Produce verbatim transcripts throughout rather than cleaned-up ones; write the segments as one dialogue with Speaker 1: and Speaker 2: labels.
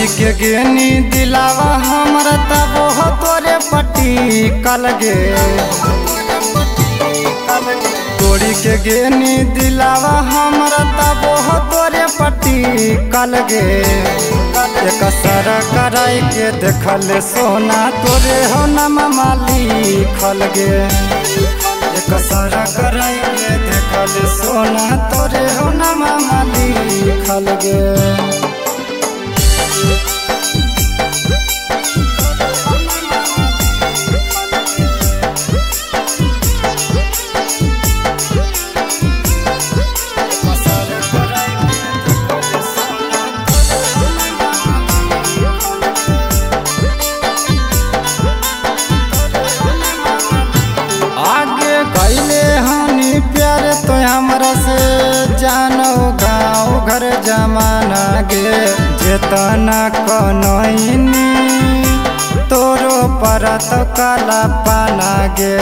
Speaker 1: तोड़ी के गेनी दिलावा हमर तब हो तोरे पट्टी कल गे तोड़ी के गेनी दिलावा हमर तब हो तोरे पट्टी कल गे एक सर कराई के देखल सोना तोरे हो नम माली खल गे एक सर कराई के देखल सोना तोरे हो नम माली खल गे। प्यार तो हमरा से जानो गाँव घर जमाना गे जेतना कनैनी तोरो पर तो काला पाना गे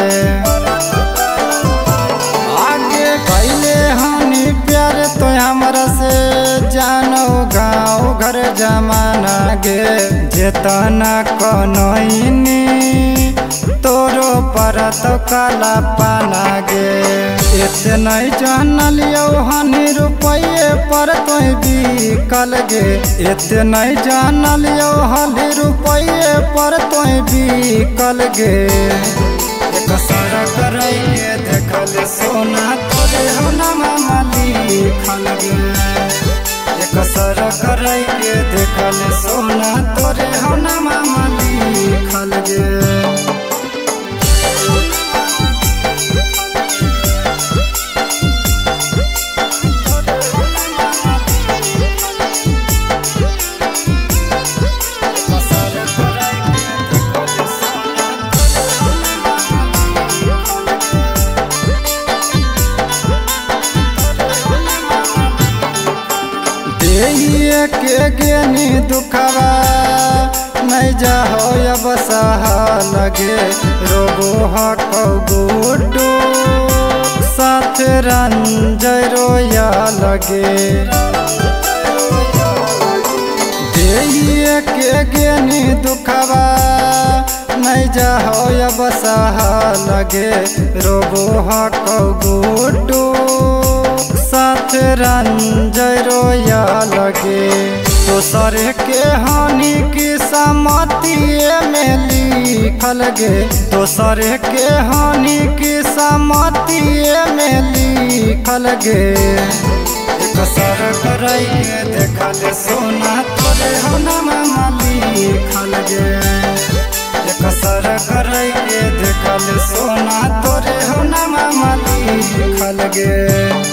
Speaker 1: आगे कैले हनी प्यार तो हमरा से जानो गाँव घर जमाना गे जेतना कनैनी तोरो पर तो काला पाना गे एते नहीं जानलियो हनी रुपये पर तो बिकल गे एते नहीं जानलियो हनी रुपये पर तो बिकल गे एक सर कराई के देखल सोना तोरे हो नम माली खल गे एक सर कराई के देखल सोना तोरे हो नम माली खल गे। के गेनी दुखवा नहीं जा हो अब सह लगे रोबो हको गुड्डू साथ रंजय रोया लगे देहिए के गेनी दुखवा नहीं जा हो अब सह लगे रोबो हको गुड्डू साथ रंजय रोया लगे दोसर के हानि की सम्मतिए में लिखल गे दोसर के हानि की सम्मतिए में लिखल गे एक सर कराई के देखल सोना तोरे हो नम माली खल गे एक सर कराई के देखल सोना तोरे हो नम माली खल गे।